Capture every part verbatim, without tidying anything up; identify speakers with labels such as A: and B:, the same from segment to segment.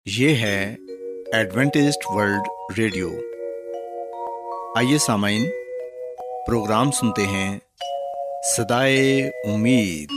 A: یہ ہے Adventist world radio. آئیے سامعین، پروگرام سنتے ہیں صدائے امید۔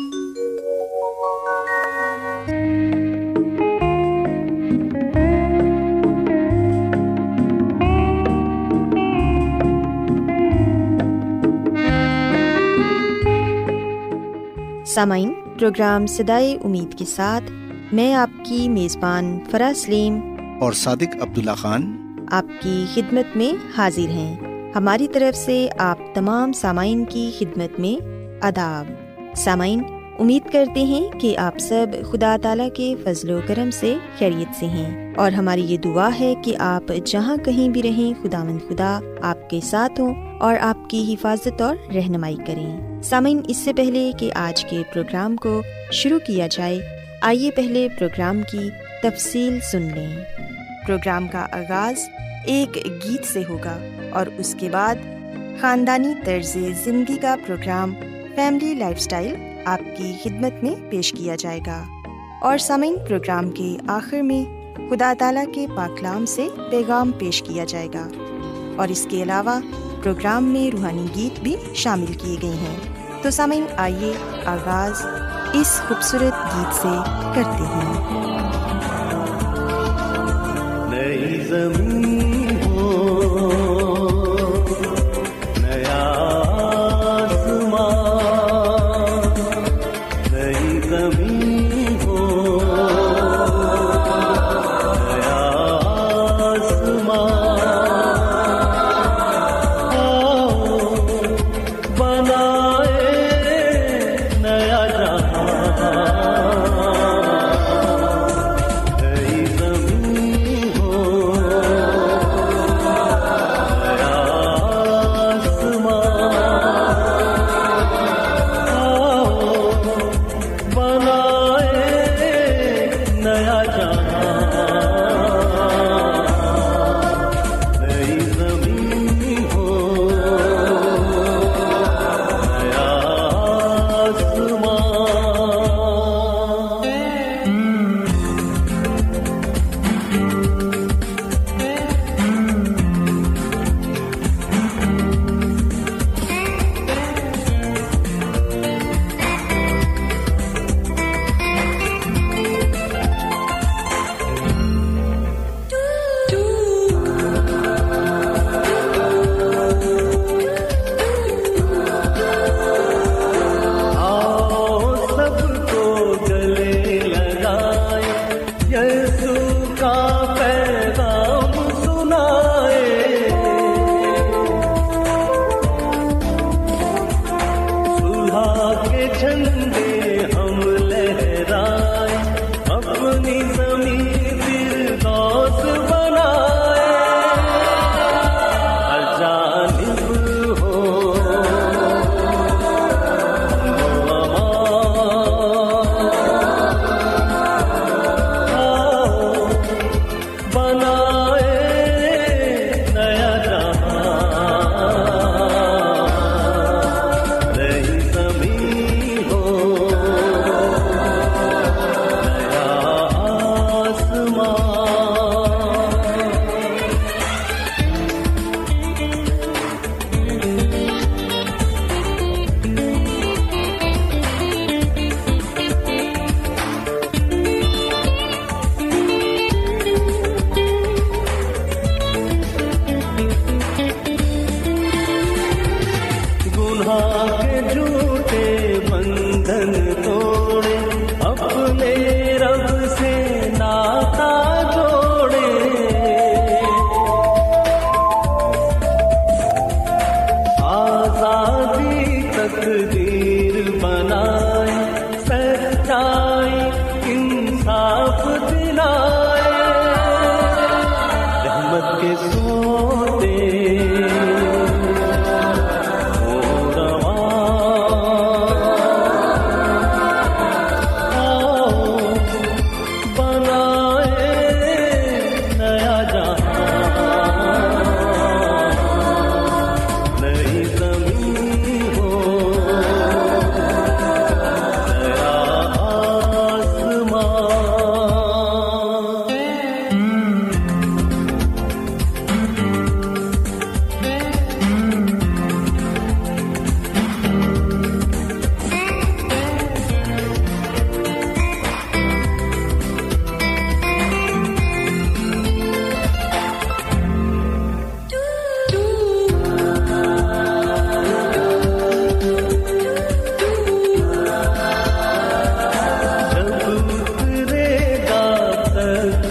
B: سامعین، پروگرام صدائے امید کے ساتھ میں آپ کی میزبان فرا سلیم
A: اور صادق عبداللہ خان
B: آپ کی خدمت میں حاضر ہیں۔ ہماری طرف سے آپ تمام سامعین کی خدمت میں آداب۔ سامعین، امید کرتے ہیں کہ آپ سب خدا تعالیٰ کے فضل و کرم سے خیریت سے ہیں، اور ہماری یہ دعا ہے کہ آپ جہاں کہیں بھی رہیں، خداوند خدا آپ کے ساتھ ہوں اور آپ کی حفاظت اور رہنمائی کریں۔ سامعین، اس سے پہلے کہ آج کے پروگرام کو شروع کیا جائے، آئیے پہلے پروگرام کی تفصیل سن لیں۔ پروگرام کا آغاز ایک گیت سے ہوگا اور اس کے بعد خاندانی طرز زندگی کا پروگرام فیملی لائف سٹائل آپ کی خدمت میں پیش کیا جائے گا، اور سامعین، پروگرام کے آخر میں خدا تعالیٰ کے پاک کلام سے پیغام پیش کیا جائے گا، اور اس کے علاوہ پروگرام میں روحانی گیت بھی شامل کیے گئے ہیں۔ تو سامعین، آئیے آغاز اس خوبصورت گیت سے کرتے ہیں۔
C: نئی زمین ہو، نیا آسمان، نئی زمین ہو، نیا آسمان، بنائے نیا جہاں، نئی زمین ہو،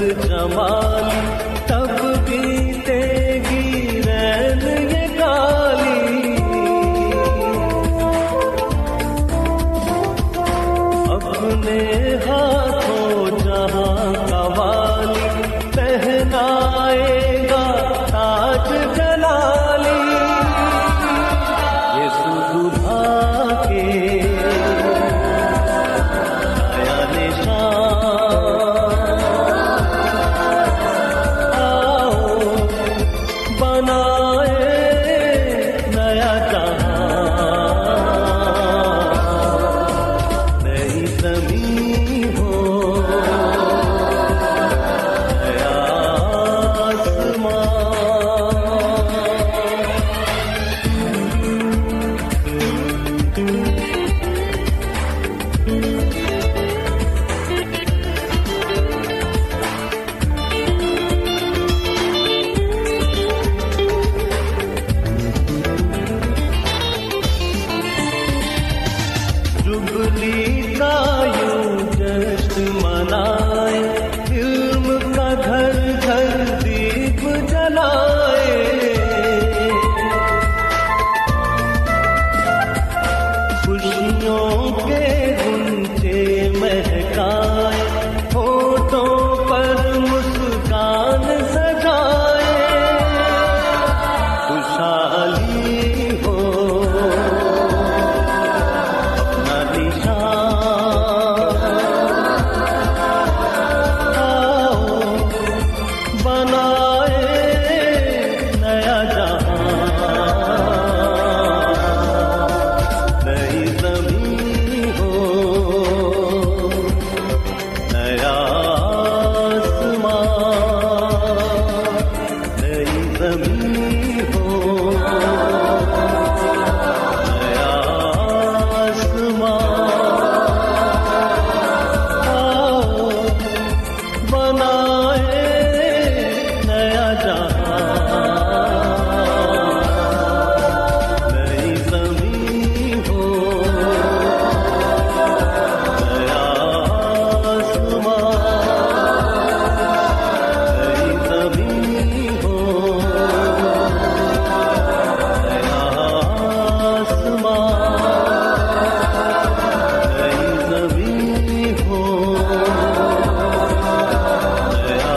C: جمالی تب بیتے گی رین یہ کالی، اپنے ہاتھوں جہاں کا والی پہنائے گا تاج جلالی، یسوع دلہا کے نیا نشان، آؤ بنائے نیا جہاں، نئی زمین ہو نیا آسمان۔ جبلی کا یوں جشن منائے، علم کا گھر گھر دیپ جلائے، خوشیوں کے گنچے مہکائے، ہونٹوں پر مسکان سجائے، خوشحالی ہو اپنا نشان، آؤ بنائے نیا جہاں، نئی زمین ہو نیا آسمان، نئی زمین ہو نیا آسمان، آؤ بنائے نیا جہاں، نئی زمین ہو نیا آسمان، نئی زمین ہو نیا آسمان، نئی زمین ہو نیا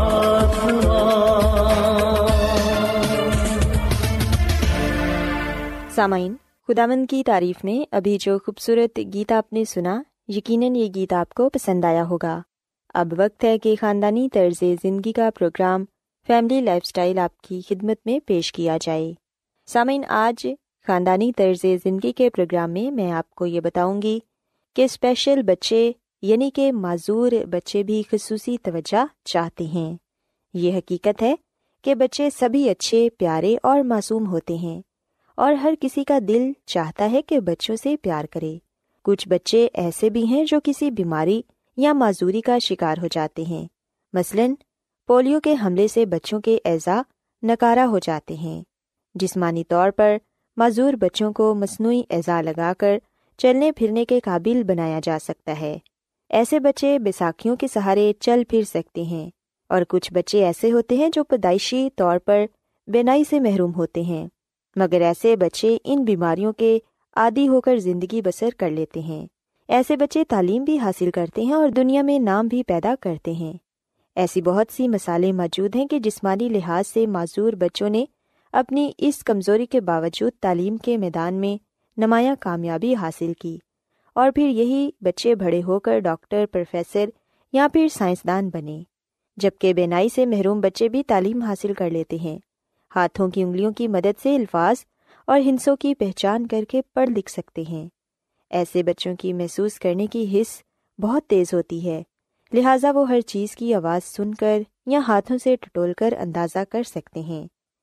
C: آسمان۔
B: سامعین، خداوند کی تعریف میں ابھی جو خوبصورت گیت آپ نے سنا، یقیناً یہ گیت آپ کو پسند آیا ہوگا۔ اب وقت ہے کہ خاندانی طرز زندگی کا پروگرام فیملی لائف سٹائل آپ کی خدمت میں پیش کیا جائے۔ سامعین، آج خاندانی طرز زندگی کے پروگرام میں میں آپ کو یہ بتاؤں گی کہ اسپیشل بچے یعنی کہ معذور بچے بھی خصوصی توجہ چاہتے ہیں۔ یہ حقیقت ہے کہ بچے سبھی اچھے، پیارے اور معصوم ہوتے ہیں، اور ہر کسی کا دل چاہتا ہے کہ بچوں سے پیار کرے۔ کچھ بچے ایسے بھی ہیں جو کسی بیماری یا معذوری کا شکار ہو جاتے ہیں، مثلاً پولیو کے حملے سے بچوں کے اعضاء نکارہ ہو جاتے ہیں۔ جسمانی طور پر معذور بچوں کو مصنوعی اعضاء لگا کر چلنے پھرنے کے قابل بنایا جا سکتا ہے۔ ایسے بچے بیساکھیوں کے سہارے چل پھر سکتے ہیں، اور کچھ بچے ایسے ہوتے ہیں جو پیدائشی طور پر بینائی سے محروم ہوتے ہیں، مگر ایسے بچے ان بیماریوں کے عادی ہو کر زندگی بسر کر لیتے ہیں۔ ایسے بچے تعلیم بھی حاصل کرتے ہیں اور دنیا میں نام بھی پیدا کرتے ہیں۔ ایسی بہت سی مثالیں موجود ہیں کہ جسمانی لحاظ سے معذور بچوں نے اپنی اس کمزوری کے باوجود تعلیم کے میدان میں نمایاں کامیابی حاصل کی، اور پھر یہی بچے بڑے ہو کر ڈاکٹر، پروفیسر یا پھر سائنسدان بنے، جبکہ بینائی سے محروم بچے بھی تعلیم حاصل کر لیتے ہیں، ہاتھوں کی انگلیوں کی مدد سے الفاظ اور ہنسوں کی پہچان کر کے پڑھ لکھ سکتے ہیں۔ ایسے بچوں کی محسوس کرنے کی حس بہت تیز ہوتی ہے، لہٰذا وہ ہر چیز کی آواز سن کر یا ہاتھوں سے ٹٹول کر اندازہ کر سکتے ہیں۔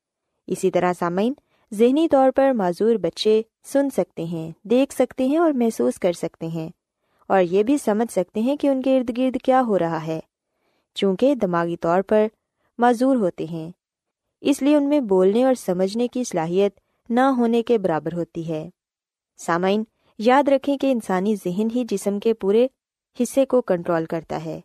B: اسی طرح سامعین، ذہنی طور پر معذور بچے سن سکتے ہیں، دیکھ سکتے ہیں اور محسوس کر سکتے ہیں، اور یہ بھی سمجھ سکتے ہیں کہ ان کے ارد گرد کیا ہو رہا ہے، چونکہ دماغی طور پر معذور ہوتے ہیں، اس لیے ان میں بولنے اور سمجھنے کی صلاحیت نہ ہونے کے برابر ہوتی ہے۔ سامعین، یاد رکھیں کہ انسانی ذہن ہی جسم کے پورے حصے کو کنٹرول کرتا ہے۔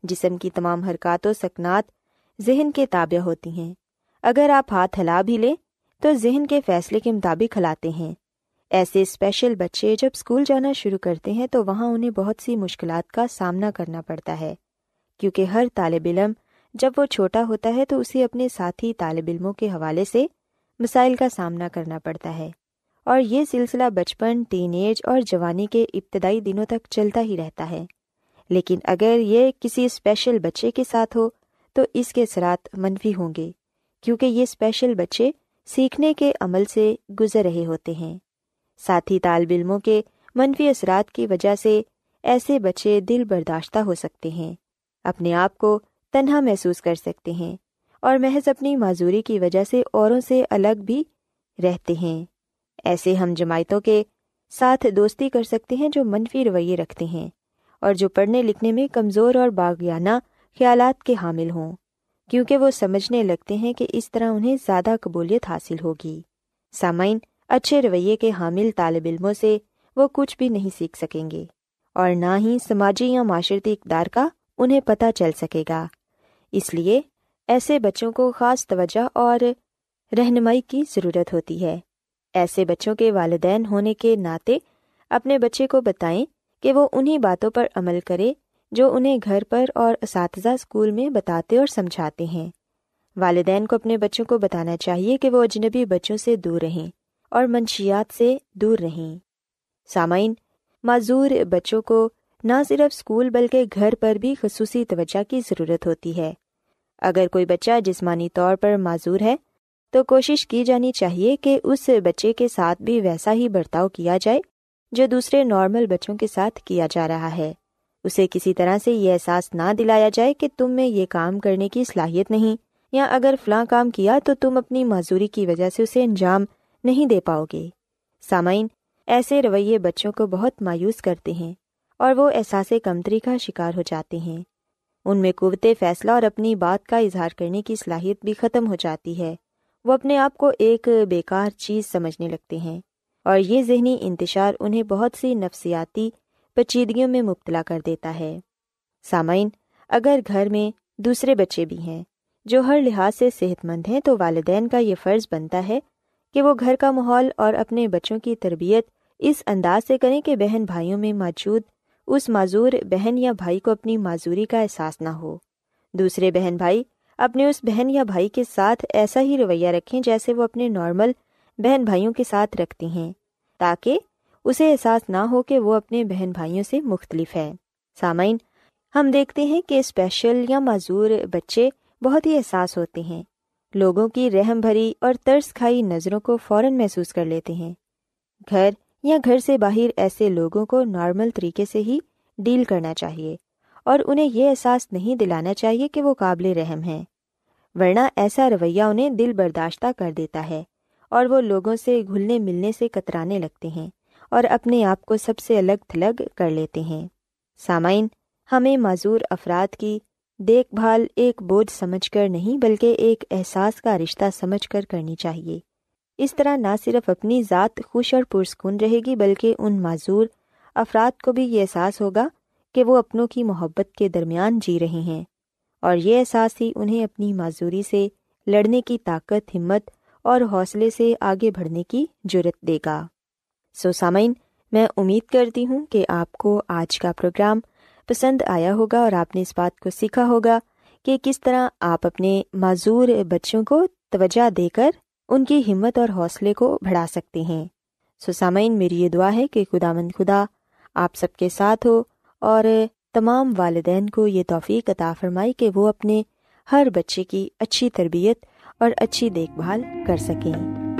B: جسم کی تمام حرکات و سکنات ذہن کے تابع ہوتی ہیں۔ اگر آپ ہاتھ ہلا بھی لیں تو ذہن کے فیصلے کے مطابق ہلاتے ہیں۔ ایسے اسپیشل بچے جب اسکول جانا شروع کرتے ہیں تو وہاں انہیں بہت سی مشکلات کا سامنا کرنا پڑتا ہے، کیونکہ ہر طالب علم جب وہ چھوٹا ہوتا ہے تو اسے اپنے ساتھی طالب علموں کے حوالے سے مسائل کا سامنا کرنا پڑتا ہے، اور یہ سلسلہ بچپن، ٹین ایج اور جوانی کے ابتدائی دنوں تک چلتا ہی رہتا ہے۔ لیکن اگر یہ کسی اسپیشل بچے کے ساتھ ہو تو اس کے اثرات منفی ہوں گے، کیونکہ یہ اسپیشل بچے سیکھنے کے عمل سے گزر رہے ہوتے ہیں۔ ساتھی طالب علموں کے منفی اثرات کی وجہ سے ایسے بچے دل برداشتہ ہو سکتے ہیں، اپنے آپ کو تنہا محسوس کر سکتے ہیں، اور محض اپنی معذوری کی وجہ سے اوروں سے الگ بھی رہتے ہیں۔ ایسے ہم جماعتوں کے ساتھ دوستی کر سکتے ہیں جو منفی رویے رکھتے ہیں اور جو پڑھنے لکھنے میں کمزور اور باغیانہ خیالات کے حامل ہوں، کیونکہ وہ سمجھنے لگتے ہیں کہ اس طرح انہیں زیادہ قبولیت حاصل ہوگی۔ سامعین، اچھے رویے کے حامل طالب علموں سے وہ کچھ بھی نہیں سیکھ سکیں گے، اور نہ ہی سماجی یا معاشرتی اقدار کا انہیں پتہ چل سکے گا۔ اس لیے ایسے بچوں کو خاص توجہ اور رہنمائی کی ضرورت ہوتی ہے۔ ایسے بچوں کے والدین ہونے کے ناطے اپنے بچے کو بتائیں کہ وہ انہی باتوں پر عمل کرے جو انہیں گھر پر اور اساتذہ اسکول میں بتاتے اور سمجھاتے ہیں۔ والدین کو اپنے بچوں کو بتانا چاہیے کہ وہ اجنبی بچوں سے دور رہیں اور منشیات سے دور رہیں۔ سامعین، معذور بچوں کو نہ صرف اسکول بلکہ گھر پر بھی خصوصی توجہ کی ضرورت ہوتی ہے۔ اگر کوئی بچہ جسمانی طور پر معذور ہے تو کوشش کی جانی چاہیے کہ اس بچے کے ساتھ بھی ویسا ہی برتاؤ کیا جائے جو دوسرے نارمل بچوں کے ساتھ کیا جا رہا ہے۔ اسے کسی طرح سے یہ احساس نہ دلایا جائے کہ تم میں یہ کام کرنے کی صلاحیت نہیں، یا اگر فلاں کام کیا تو تم اپنی معذوری کی وجہ سے اسے انجام نہیں دے پاؤ گے۔ سامعین، ایسے رویے بچوں کو بہت مایوس کرتے ہیں اور وہ احساس کمتری کا شکار ہو جاتے ہیں۔ ان میں قوت فیصلہ اور اپنی بات کا اظہار کرنے کی صلاحیت بھی ختم ہو جاتی ہے۔ وہ اپنے آپ کو ایک بیکار چیز سمجھنے لگتے ہیں، اور یہ ذہنی انتشار انہیں بہت سی نفسیاتی پیچیدگیوں میں مبتلا کر دیتا ہے۔ سامعین، اگر گھر میں دوسرے بچے بھی ہیں جو ہر لحاظ سے صحت مند ہیں تو والدین کا یہ فرض بنتا ہے کہ وہ گھر کا ماحول اور اپنے بچوں کی تربیت اس انداز سے کریں کہ بہن بھائیوں میں موجود اس معذور بہن یا بھائی کو اپنی معذوری کا احساس نہ ہو۔ دوسرے بہن بھائی اپنے اس بہن یا بھائی کے ساتھ ایسا ہی رویہ رکھیں جیسے وہ اپنے نارمل بہن بھائیوں کے ساتھ رکھتے ہیں، تاکہ اسے احساس نہ ہو کہ وہ اپنے بہن بھائیوں سے مختلف ہے۔ سامعین، ہم دیکھتے ہیں کہ اسپیشل یا معذور بچے بہت ہی احساس ہوتے ہیں، لوگوں کی رحم بھری اور ترس کھائی نظروں کو فوراً محسوس کر لیتے ہیں۔ گھر یا گھر سے باہر ایسے لوگوں کو نارمل طریقے سے ہی ڈیل کرنا چاہیے، اور انہیں یہ احساس نہیں دلانا چاہیے کہ وہ قابل رحم ہیں، ورنہ ایسا رویہ انہیں دل برداشتہ کر دیتا ہے اور وہ لوگوں سے گھلنے ملنے سے کترانے لگتے ہیں اور اپنے آپ کو سب سے الگ تھلگ کر لیتے ہیں۔ سامعین، ہمیں معذور افراد کی دیکھ بھال ایک بوجھ سمجھ کر نہیں بلکہ ایک احساس کا رشتہ سمجھ کر کرنی چاہیے۔ اس طرح نہ صرف اپنی ذات خوش اور پرسکون رہے گی بلکہ ان معذور افراد کو بھی یہ احساس ہوگا کہ وہ اپنوں کی محبت کے درمیان جی رہے ہیں، اور یہ احساس ہی انہیں اپنی معذوری سے لڑنے کی طاقت، ہمت اور حوصلے سے آگے بڑھنے کی جرأت دے گا۔ سو سامعین، میں امید کرتی ہوں کہ آپ کو آج کا پروگرام پسند آیا ہوگا اور آپ نے اس بات کو سیکھا ہوگا کہ کس طرح آپ اپنے معذور بچوں کو توجہ دے کر ان کی ہمت اور حوصلے کو بڑھا سکتے ہیں۔ سو سامعین، میری یہ دعا ہے کہ خداوند خدا آپ سب کے ساتھ ہو اور تمام والدین کو یہ توفیق عطا فرمائی کہ وہ اپنے ہر بچے کی اچھی تربیت اور اچھی دیکھ بھال کر سکیں۔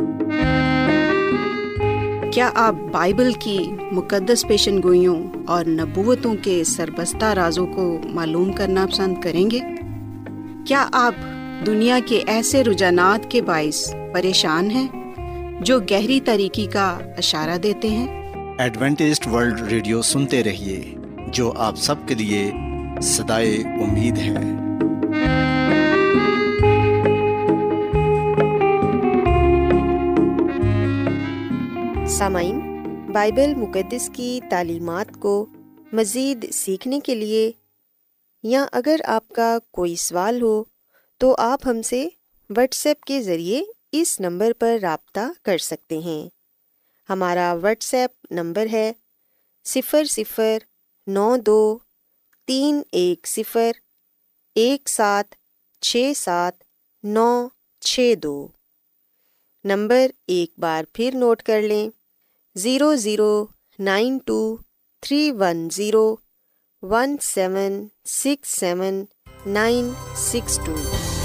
D: کیا آپ بائبل کی مقدس پیشن گوئیوں اور نبوتوں کے سربستہ رازوں کو معلوم کرنا پسند کریں گے؟ کیا آپ دنیا کے ایسے رجحانات کے باعث پریشان ہیں جو گہری تاریکی کا اشارہ دیتے ہیں؟
A: ایڈوینٹسٹ ورلڈ ریڈیو سنتے رہیے، جو آپ سب کے لیے صدائے امید ہے۔
B: سامعین، بائبل مقدس کی تعلیمات کو مزید سیکھنے کے لیے یا اگر آپ کا کوئی سوال ہو تو آپ ہم سے واٹس ایپ کے ذریعے اس نمبر پر رابطہ کر سکتے ہیں۔ ہمارا واٹس ایپ نمبر ہے صفر صفر نو دو تین ایک صفر ایک سات چھ سات نو چھ دو۔ نمبر ایک بار پھر نوٹ کر لیں، zero zero nine two three one zero one seven six seven nine six two.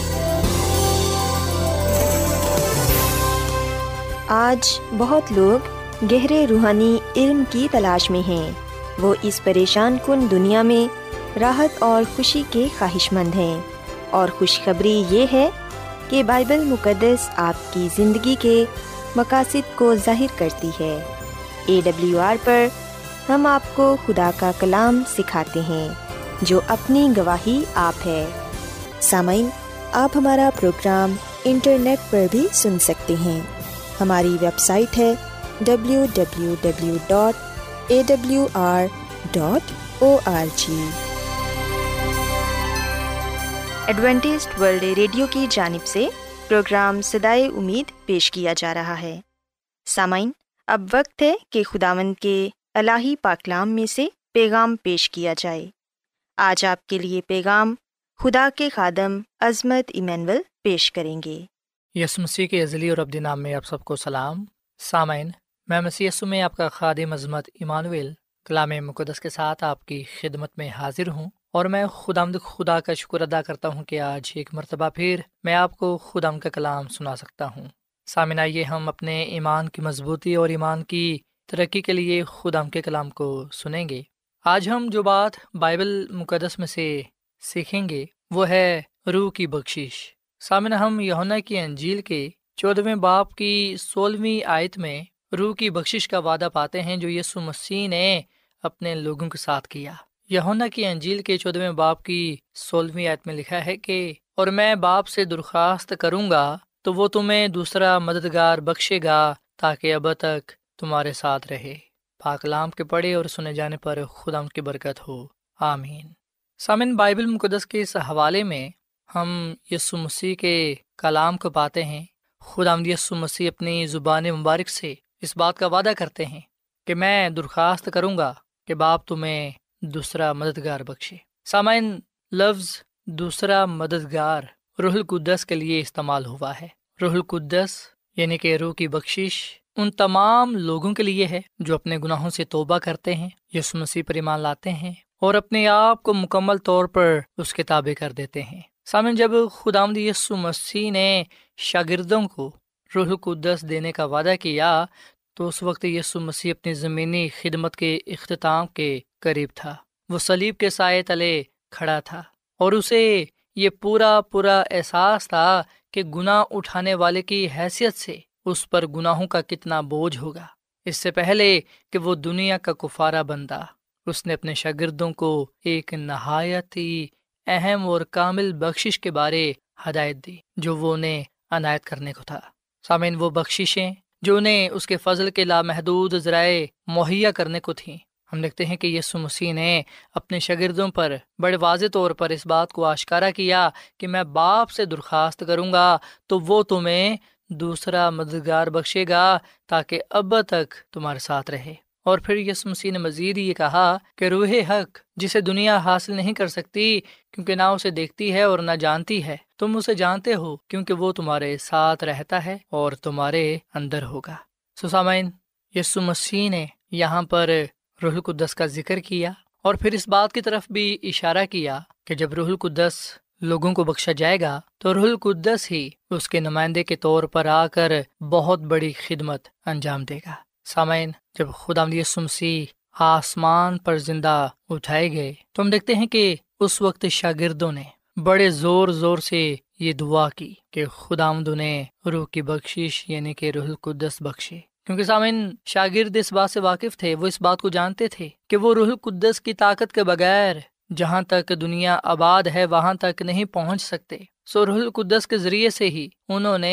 B: آج بہت لوگ گہرے روحانی علم کی تلاش میں ہیں۔ وہ اس پریشان کن دنیا میں راحت اور خوشی کے خواہش مند ہیں، اور خوشخبری یہ ہے کہ بائبل مقدس آپ کی زندگی کے مقاصد کو ظاہر کرتی ہے۔ اے ڈبلیو آر پر ہم آپ کو خدا کا کلام سکھاتے ہیں جو اپنی گواہی آپ ہے۔ سامعین، آپ ہمارا پروگرام انٹرنیٹ پر بھی سن سکتے ہیں۔ ہماری ویب سائٹ ہے W W W dot A W R dot O R G. Adventist world radio کی جانب سے پروگرام صدائے امید پیش کیا جا رہا ہے۔ سامعین، اب وقت ہے کہ خداوند کے الہی پاکلام میں سے پیغام پیش کیا جائے۔ آج آپ کے لیے پیغام خدا کے خادم عظمت ایمینول پیش کریں گے۔
E: یسوع مسیح کے ازلی اور ابدی نام میں آپ سب کو سلام۔ سامعین، میں مسیح یسوع میں آپ کا خادم عظمت ایمانویل کلام مقدس کے ساتھ آپ کی خدمت میں حاضر ہوں، اور میں خداوند خدا کا شکر ادا کرتا ہوں کہ آج ایک مرتبہ پھر میں آپ کو خداوند کا کلام سنا سکتا ہوں۔ سامعین، آئیے ہم اپنے ایمان کی مضبوطی اور ایمان کی ترقی کے لیے خداوند کے کلام کو سنیں گے۔ آج ہم جو بات بائبل مقدس میں سے سیکھیں گے وہ ہے روح کی بخشش۔ سامعین، ہم یوحنا کی انجیل کے چودھویں باب کی سولہویں آیت میں روح کی بخشش کا وعدہ پاتے ہیں جو یسوع مسیح نے اپنے لوگوں کے ساتھ کیا۔ یوحنا کی انجیل کے چودھویں باب کی سولہویں آیت میں لکھا ہے کہ اور میں باپ سے درخواست کروں گا تو وہ تمہیں دوسرا مددگار بخشے گا تاکہ اب تک تمہارے ساتھ رہے۔ پاک کلام کے پڑھے اور سنے جانے پر خدا ان کی برکت ہو، آمین۔ سامعین، بائبل مقدس کے اس حوالے میں ہم یسوع مسیح کے کلام کو پاتے ہیں۔ خداوند یسوع مسیح اپنی زبان مبارک سے اس بات کا وعدہ کرتے ہیں کہ میں درخواست کروں گا کہ باپ تمہیں دوسرا مددگار بخشے۔ سامعین، لفظ دوسرا مددگار روح القدس کے لیے استعمال ہوا ہے۔ روح القدس یعنی کہ روح کی بخشش ان تمام لوگوں کے لیے ہے جو اپنے گناہوں سے توبہ کرتے ہیں، یسوع مسیح پر ایمان لاتے ہیں اور اپنے آپ کو مکمل طور پر اس کے تابع کر دیتے ہیں۔ سامعین، جب خداوند یسوع مسیح نے شاگردوں کو روح القدس دینے کا وعدہ کیا تو اس وقت یسوع مسیح اپنی زمینی خدمت کے اختتام کے قریب تھا۔ وہ صلیب کے سائے تلے کھڑا تھا اور اسے یہ پورا پورا احساس تھا کہ گناہ اٹھانے والے کی حیثیت سے اس پر گناہوں کا کتنا بوجھ ہوگا۔ اس سے پہلے کہ وہ دنیا کا کفارہ بنتا، اس نے اپنے شاگردوں کو ایک نہایت ہی اہم اور کامل بخشش کے بارے ہدایت دی جو وہ انہیں عنایت کرنے کو تھا۔ سامعین، وہ بخششیں جو انہیں اس کے فضل کے لامحدود ذرائع مہیا کرنے کو تھیں۔ ہم دیکھتے ہیں کہ یسوع مسیح نے اپنے شاگردوں پر بڑے واضح طور پر اس بات کو آشکارا کیا کہ میں باپ سے درخواست کروں گا تو وہ تمہیں دوسرا مددگار بخشے گا تاکہ اب تک تمہارے ساتھ رہے۔ اور پھر یسوع مسیح نے مزید یہ کہا کہ روح حق جسے دنیا حاصل نہیں کر سکتی کیونکہ نہ اسے دیکھتی ہے اور نہ جانتی ہے، تم اسے جانتے ہو کیونکہ وہ تمہارے ساتھ رہتا ہے اور تمہارے اندر ہوگا۔ سو سامعین، یسوع مسیح نے یہاں پر روح القدس کا ذکر کیا اور پھر اس بات کی طرف بھی اشارہ کیا کہ جب روح القدس لوگوں کو بخشا جائے گا تو روح القدس ہی اس کے نمائندے کے طور پر آ کر بہت بڑی خدمت انجام دے گا۔ سامعین، جب خداوند یسوع مسیح آسمان پر زندہ اٹھائے گئے تو ہم دیکھتے ہیں کہ اس وقت شاگردوں نے بڑے زور زور سے یہ دعا کی کہ خداوند انہیں روح کی بخشش یعنی کہ روح القدس بخشے، کیونکہ سامعین شاگرد اس بات سے واقف تھے، وہ اس بات کو جانتے تھے کہ وہ روح القدس کی طاقت کے بغیر جہاں تک دنیا آباد ہے وہاں تک نہیں پہنچ سکتے۔ سو روح القدس کے ذریعے سے ہی انہوں نے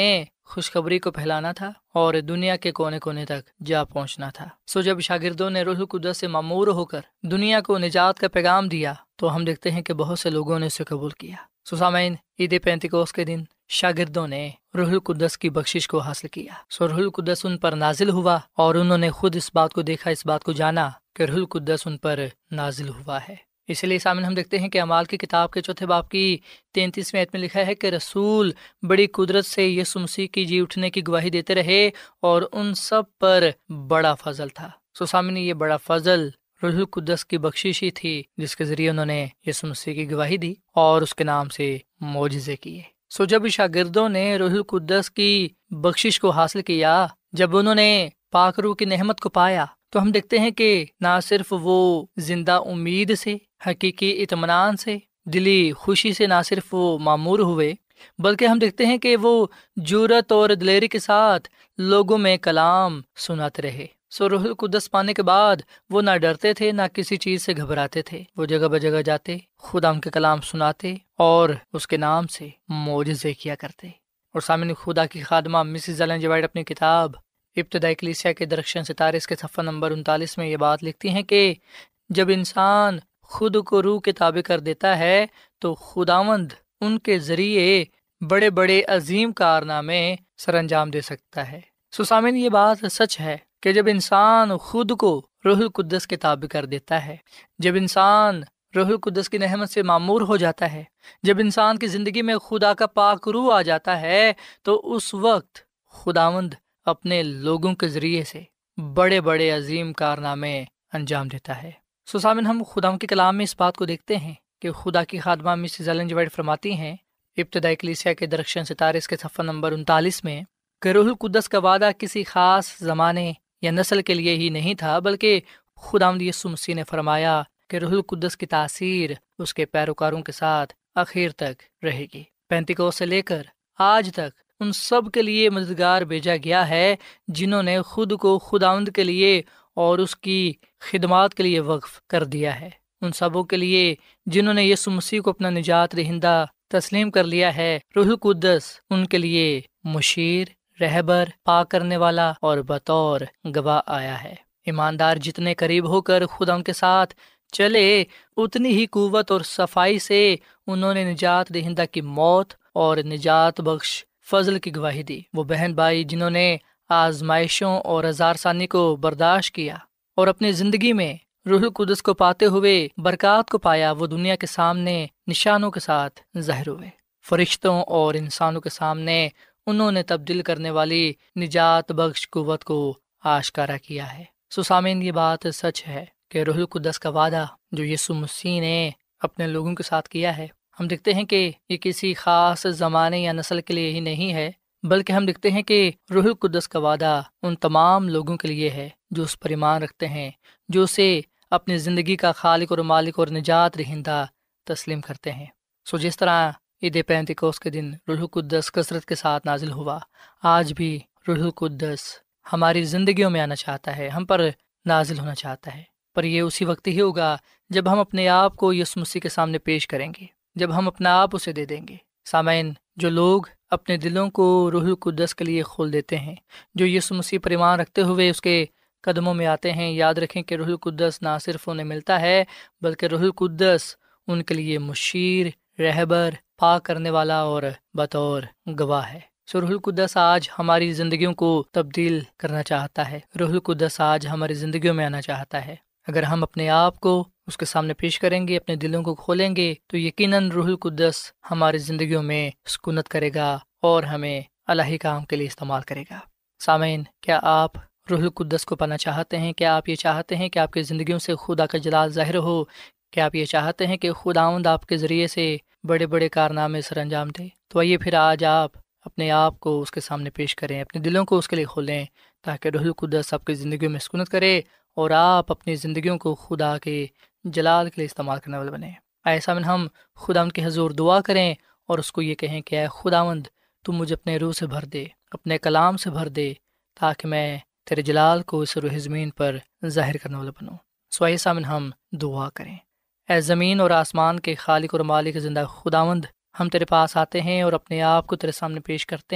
E: خوشخبری کو پھیلانا تھا اور دنیا کے کونے کونے تک جا پہنچنا تھا۔ سو جب شاگردوں نے روح القدس سے معمور ہو کر دنیا کو نجات کا پیغام دیا تو ہم دیکھتے ہیں کہ بہت سے لوگوں نے اسے قبول کیا۔ سو سامعین، عید پینتیکوس کے دن شاگردوں نے روح القدس کی بخشش کو حاصل کیا۔ سو روح القدس ان پر نازل ہوا اور انہوں نے خود اس بات کو دیکھا، اس بات کو جانا کہ روح القدس ان پر نازل ہوا ہے۔ اس لیے سامنے ہم دیکھتے ہیں کہ اعمال کی کتاب کے چوتھے باب کی تینتیسویں آیت میں لکھا ہے کہ رسول بڑی قدرت سے یسوع مسیح کی جی اٹھنے کی گواہی دیتے رہے اور ان سب پر بڑا فضل تھا۔ سو سامنے یہ بڑا فضل روح القدس کی بخشش ہی تھی جس کے ذریعے انہوں نے یسوع مسیح کی گواہی دی اور اس کے نام سے معجزے کیے۔ سو جب شاگردوں نے روح القدس کی بخشش کو حاصل کیا، جب انہوں نے پاک روح کی نعمت کو پایا، تو ہم دیکھتے ہیں کہ نہ صرف وہ زندہ امید سے، حقیقی اطمینان سے، دلی خوشی سے نہ صرف وہ معمور ہوئے، بلکہ ہم دیکھتے ہیں کہ وہ جرأت اور دلیری کے ساتھ لوگوں میں کلام سناتے رہے۔ سو روح القدس پانے کے بعد وہ نہ ڈرتے تھے، نہ کسی چیز سے گھبراتے تھے۔ وہ جگہ بہ جگہ جاتے، خدا ان کے کلام سناتے اور اس کے نام سے معجزے کیا کرتے۔ اور سامنے خدا کی خادمہ مسز ایلن جی وائٹ اپنی کتاب ابتدائی کلیسیا کے درخشن ستارے اس کے صفحہ نمبر انتالیس میں یہ بات لکھتی ہیں کہ جب انسان خود کو روح کے تابع کر دیتا ہے تو خداوند ان کے ذریعے بڑے بڑے عظیم کارنامے سر انجام دے سکتا ہے۔ سو سامعین، یہ بات سچ ہے کہ جب انسان خود کو روح القدس کے تابع کر دیتا ہے، جب انسان روح القدس کی نعمت سے معمور ہو جاتا ہے، جب انسان کی زندگی میں خدا کا پاک روح آ جاتا ہے، تو اس وقت خداوند اپنے لوگوں کے ذریعے سے بڑے بڑے عظیم کارنامے انجام دیتا ہے۔ سو سامن، ہم خدا کے کلام میں اس بات کو دیکھتے ہیں کہ خدا کی خادمہ مسز ایلن جی وائٹ فرماتی ہیں ابتدائی کلیسیا کے درخشن ستارے اس کے صفحہ نمبر انتالیس میں کہ روح القدس کا وعدہ کسی خاص زمانے یا نسل کے لیے ہی نہیں تھا، بلکہ خداوند یسوع مسیح نے فرمایا کہ روح القدس کی تاثیر اس کے پیروکاروں کے ساتھ آخر تک رہے گی۔ پینتیکوس سے لے کر آج تک ان سب کے لیے مددگار بھیجا گیا ہے جنہوں نے خود کو خداوند کے لیے اور اس کی خدمات کے لیے وقف کر دیا ہے۔ ان سبوں کے لیے جنہوں نے یسوع مسیح کو اپنا نجات دہندہ تسلیم کر لیا ہے، روح القدس ان کے لیے مشیر، رہبر، پاک کرنے والا اور بطور گواہ آیا ہے۔ ایماندار جتنے قریب ہو کر خدا ان کے ساتھ چلے، اتنی ہی قوت اور صفائی سے انہوں نے نجات دہندہ کی موت اور نجات بخش فضل کی گواہی دی۔ وہ بہن بھائی جنہوں نے آزمائشوں اور ہزار ثانی کو برداشت کیا اور اپنی زندگی میں روح القدس کو پاتے ہوئے برکات کو پایا، وہ دنیا کے سامنے نشانوں کے ساتھ ظاہر ہوئے۔ فرشتوں اور انسانوں کے سامنے انہوں نے تبدیل کرنے والی نجات بخش قوت کو آشکارا کیا ہے۔ سو سامعین، یہ بات سچ ہے کہ روح القدس کا وعدہ جو یسوع مسیح نے اپنے لوگوں کے ساتھ کیا ہے، ہم دیکھتے ہیں کہ یہ کسی خاص زمانے یا نسل کے لیے ہی نہیں ہے، بلکہ ہم دیکھتے ہیں کہ روح القدس کا وعدہ ان تمام لوگوں کے لیے ہے جو اس پر ایمان رکھتے ہیں، جو اسے اپنی زندگی کا خالق اور مالک اور نجات دہندہ تسلیم کرتے ہیں۔ سو جس طرح عید پینتیکوس کے دن روح القدس کثرت کے ساتھ نازل ہوا، آج بھی روح القدس ہماری زندگیوں میں آنا چاہتا ہے، ہم پر نازل ہونا چاہتا ہے، پر یہ اسی وقت ہی ہوگا جب ہم اپنے آپ کو یسوع مسیح کے سامنے پیش کریں گے، جب ہم اپنا آپ اسے دے دیں گے۔ سامعین، جو لوگ اپنے دلوں کو روح القدس کے لیے کھول دیتے ہیں، جو یسوع مسیح پر ایمان رکھتے ہوئے اس کے قدموں میں آتے ہیں، یاد رکھیں کہ روح القدس نہ صرف انہیں ملتا ہے بلکہ روح القدس ان کے لیے مشیر، رہبر، پاک کرنے والا اور بطور گواہ ہے۔ سو روح القدس آج ہماری زندگیوں کو تبدیل کرنا چاہتا ہے، روح القدس آج ہماری زندگیوں میں آنا چاہتا ہے۔ اگر ہم اپنے آپ کو اس کے سامنے پیش کریں گے، اپنے دلوں کو کھولیں گے، تو یقیناً روح القدس ہماری زندگیوں میں سکونت کرے گا اور ہمیں الہی کام کے لیے استعمال کرے گا۔ سامعین، کیا آپ روح القدس کو پانا چاہتے ہیں؟ کیا آپ یہ چاہتے ہیں کہ آپ کی زندگیوں سے خدا کا جلال ظاہر ہو؟ کیا آپ یہ چاہتے ہیں کہ خداوند آپ کے ذریعے سے بڑے بڑے کارنامے سر انجام دے؟ تو آئیے پھر آج آپ اپنے آپ کو اس کے سامنے پیش کریں، اپنے دلوں کو اس کے لیے کھولیں، تاکہ روح القدس آپ کی زندگیوں میں سکونت کرے اور آپ اپنی زندگیوں کو خدا کے جلال کے لیے استعمال کرنے والے بنیں۔ ایسا میں ہم خداوند کے حضور دعا کریں اور اس کو یہ کہیں کہ اے خداوند، تو مجھے اپنے روح سے بھر دے، اپنے کلام سے بھر دے، تاکہ میں تیرے جلال کو اس روح زمین پر ظاہر کرنے والا بنوں۔ سو ایسا میں ہم دعا کریں۔ اے زمین اور آسمان کے خالق اور مالک زندہ خداوند، ہم تیرے پاس آتے ہیں اور اپنے آپ کو تیرے سامنے پیش کرتے ہیں،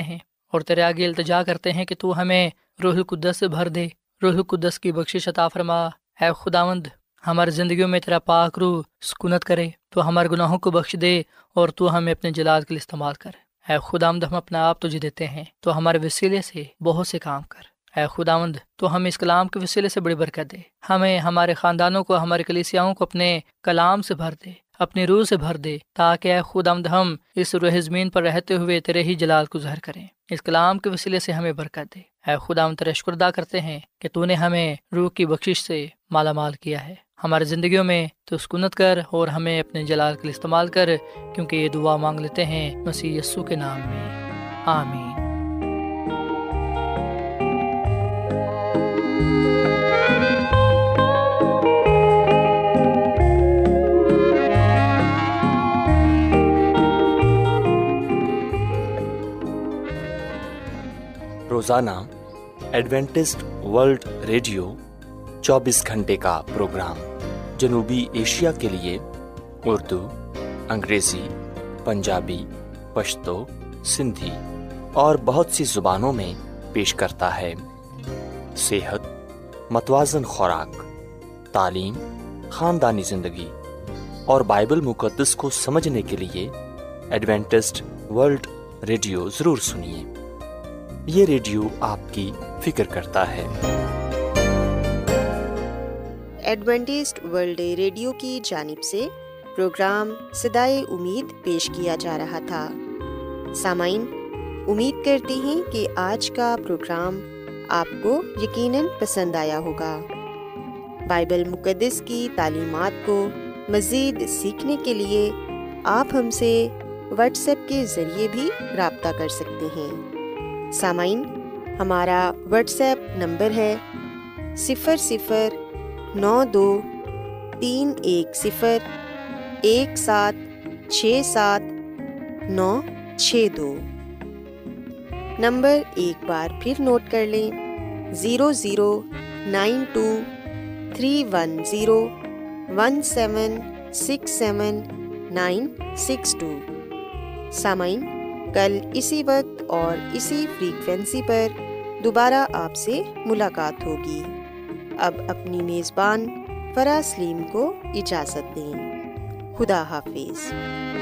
E: اور تیرے آگے التجا کرتے ہیں کہ تو ہمیں روح القدس سے بھر دے، روح القدس کی بخشش عطا فرما۔ اے خداوند، ہماری زندگیوں میں تیرا پاک روح سکونت کرے، تو ہمارے گناہوں کو بخش دے اور تو ہمیں اپنے جلال کے لیے استعمال کر۔ اے خداوند، ہم اپنا آپ تجھے دیتے ہیں، تو ہمارے وسیلے سے بہت سے کام کر۔ اے خداوند، تو ہمیں اس کلام کے وسیلے سے بڑی برکت دے، ہمیں، ہمارے خاندانوں کو، ہمارے کلیسیاؤں کو اپنے کلام سے بھر دے، اپنی روح سے بھر دے، تاکہ اے خداوند ہم اس روح زمین پر رہتے ہوئے تیرے ہی جلال کو ظاہر کریں۔ اس کلام کے وسیلے سے ہمیں برکت دے۔ اے خداوند، تیرا شکر ادا کرتے ہیں کہ تو نے ہمیں روح کی بخشش سے مالا مال کیا ہے۔ ہماری زندگیوں میں تو سکونت کر اور ہمیں اپنے جلال کے لیے استعمال کر، کیونکہ یہ دعا مانگ لیتے ہیں مسیح یسوع کے نام میں، آمین۔
F: روزانہ ایڈوینٹسٹ ورلڈ ریڈیو چوبیس گھنٹے کا پروگرام جنوبی ایشیا کے لیے اردو، انگریزی، پنجابی، پشتو، سندھی اور بہت سی زبانوں میں پیش کرتا ہے۔ صحت، متوازن خوراک، تعلیم، خاندانی زندگی اور بائبل مقدس کو سمجھنے کے لیے ایڈوینٹسٹ ورلڈ ریڈیو ضرور سنیے۔ یہ ریڈیو آپ کی فکر کرتا ہے۔
B: ایڈوینٹسٹ ورلڈ ریڈیو کی جانب سے پروگرام صدائے امید پیش کیا جا رہا تھا۔ سامعین، امید کرتے ہیں کہ آج کا پروگرام آپ کو یقیناً پسند آیا ہوگا۔ بائبل مقدس کی تعلیمات کو مزید سیکھنے کے لیے آپ ہم سے واٹس ایپ کے ذریعے بھی رابطہ کر سکتے ہیں۔ سامعین، ہمارا واٹس ایپ نمبر ہے صفر صفر نو دو تین ایک صفر ایک سات چھ سات نو چھ دو۔ نمبر ایک بار پھر نوٹ کر لیں، zero zero nine two three one zero one seven six seven nine six two. سامعین، کل اسی وقت اور اسی فریکوینسی پر دوبارہ آپ سے ملاقات ہوگی۔ اب اپنی میزبان فرا سلیم کو اجازت دیں۔ خدا حافظ۔